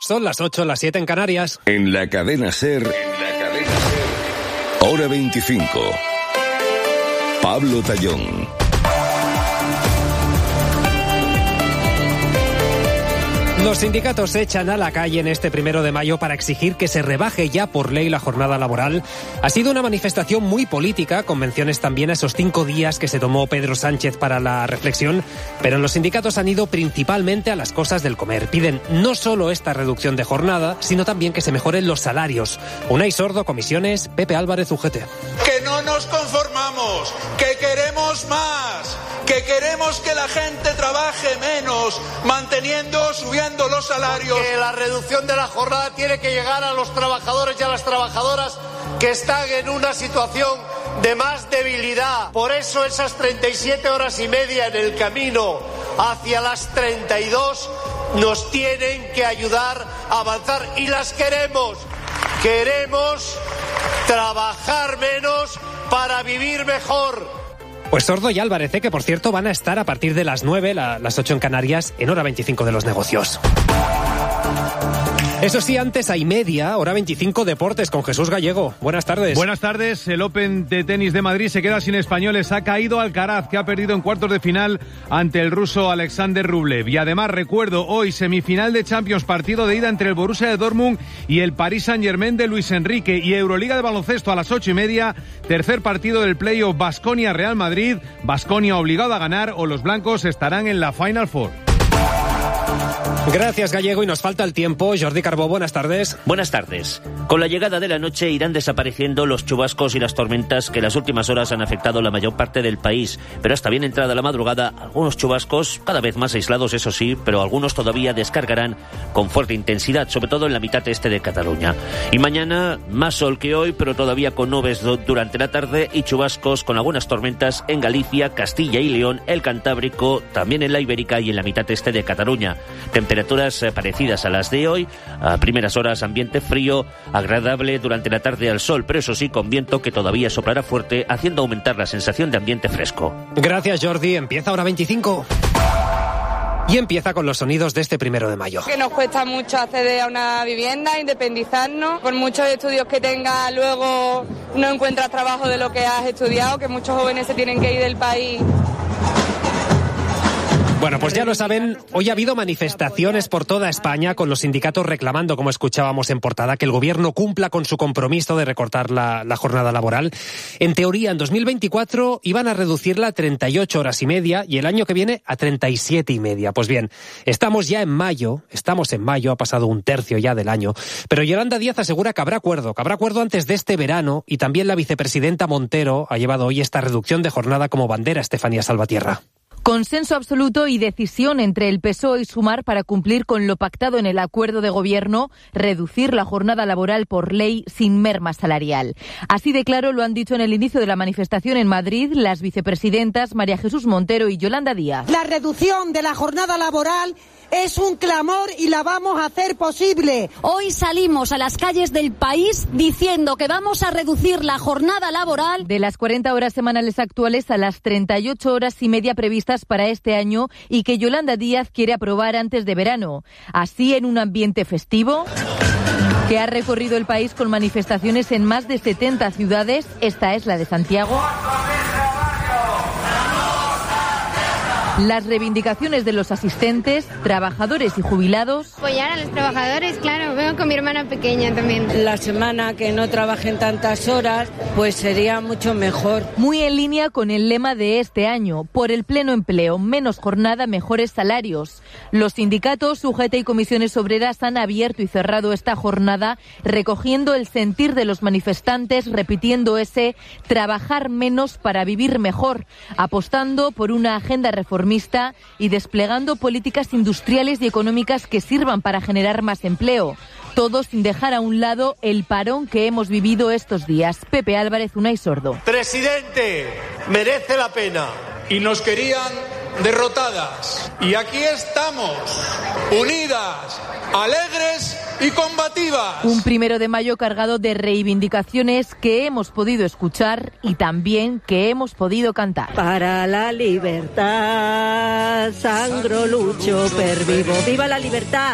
Son las 8, las 7 en Canarias. En la cadena SER, Hora 25. Pablo Tallón. Los sindicatos se echan a la calle en este 1 de mayo para exigir que se rebaje ya por ley la jornada laboral. Ha sido una manifestación muy política, con menciones también a esos 5 días que se tomó Pedro Sánchez para la reflexión, pero los sindicatos han ido principalmente a las cosas del comer. Piden no solo esta reducción de jornada, sino también que se mejoren los salarios. Unai Sordo, Comisiones, Pepe Álvarez, UGT. Que no nos conformamos, que queremos más, que queremos que la gente trabaje menos, subiendo los salarios. Que la reducción de la jornada tiene que llegar a los trabajadores y a las trabajadoras que están en una situación de más debilidad. Por eso esas 37 horas y media en el camino hacia las 32 nos tienen que ayudar a avanzar y las queremos. Queremos trabajar menos para vivir mejor. Pues Sordo y Álvarez, que por cierto van a estar a partir de las 9, las 8 en Canarias, en Hora 25 de los negocios. Eso sí, antes hay media, Hora 25 Deportes con Jesús Gallego. Buenas tardes. Buenas tardes. El Open de tenis de Madrid se queda sin españoles. Ha caído Alcaraz, que ha perdido en cuartos de final ante el ruso Alexander Rublev. Y además, recuerdo, hoy semifinal de Champions, partido de ida entre el Borussia de Dortmund y el Paris Saint-Germain de Luis Enrique. Y Euroliga de baloncesto a las 8:30, tercer partido del playoff Baskonia-Real Madrid. Baskonia obligado a ganar o los blancos estarán en la Final Four. Gracias, Gallego, y nos falta el tiempo. Jordi Carbó, buenas tardes. Buenas tardes. Con la llegada de la noche irán desapareciendo los chubascos y las tormentas que en las últimas horas han afectado la mayor parte del país. Pero hasta bien entrada la madrugada, algunos chubascos, cada vez más aislados, eso sí, pero algunos todavía descargarán con fuerte intensidad, sobre todo en la mitad este de Cataluña. Y mañana, más sol que hoy, pero todavía con nubes durante la tarde y chubascos con algunas tormentas en Galicia, Castilla y León, el Cantábrico, también en la Ibérica y en la mitad este de Cataluña. Temperaturas parecidas a las de hoy, a primeras horas ambiente frío, agradable durante la tarde al sol, pero eso sí con viento que todavía soplará fuerte, haciendo aumentar la sensación de ambiente fresco. Gracias, Jordi. Empieza Hora 25. Y empieza con los sonidos de este 1 de mayo. Que nos cuesta mucho acceder a una vivienda, independizarnos. Por muchos estudios que tengas, luego no encuentras trabajo de lo que has estudiado, que muchos jóvenes se tienen que ir del país. Bueno, pues ya lo saben, hoy ha habido manifestaciones por toda España con los sindicatos reclamando, como escuchábamos en portada, que el gobierno cumpla con su compromiso de recortar la jornada laboral. En teoría, en 2024 iban a reducirla a 38 horas y media y el año que viene a 37 y media. Pues bien, estamos en mayo, ha pasado un tercio ya del año, pero Yolanda Díaz asegura que habrá acuerdo antes de este verano, y también la vicepresidenta Montero ha llevado hoy esta reducción de jornada como bandera, Estefanía Salvatierra. Consenso absoluto y decisión entre el PSOE y Sumar para cumplir con lo pactado en el acuerdo de gobierno, reducir la jornada laboral por ley sin merma salarial. Así de claro lo han dicho en el inicio de la manifestación en Madrid las vicepresidentas María Jesús Montero y Yolanda Díaz. La reducción de la jornada laboral es un clamor y la vamos a hacer posible. Hoy salimos a las calles del país diciendo que vamos a reducir la jornada laboral de las 40 horas semanales actuales a las 38 horas y media previstas para este año y que Yolanda Díaz quiere aprobar antes de verano. Así, en un ambiente festivo que ha recorrido el país con manifestaciones en más de 70 ciudades, esta es la de Santiago. Las reivindicaciones de los asistentes, trabajadores y jubilados. Apoyar a los trabajadores, claro, vengo con mi hermana pequeña también. La semana que no trabajen tantas horas, pues sería mucho mejor. Muy en línea con el lema de este año, por el pleno empleo, menos jornada, mejores salarios. Los sindicatos, UGT y comisiones obreras han abierto y cerrado esta jornada, recogiendo el sentir de los manifestantes, repitiendo ese trabajar menos para vivir mejor, apostando por una agenda reformista y desplegando políticas industriales y económicas que sirvan para generar más empleo. Todo sin dejar a un lado el parón que hemos vivido estos días. Pepe Álvarez, Unai Sordo. Presidente, merece la pena. Y nos querían derrotadas. Y aquí estamos, unidas, alegres y combativas. Un 1 de mayo cargado de reivindicaciones que hemos podido escuchar y también que hemos podido cantar. Para la libertad, sangro, lucho, pervivo. ¡Viva la libertad!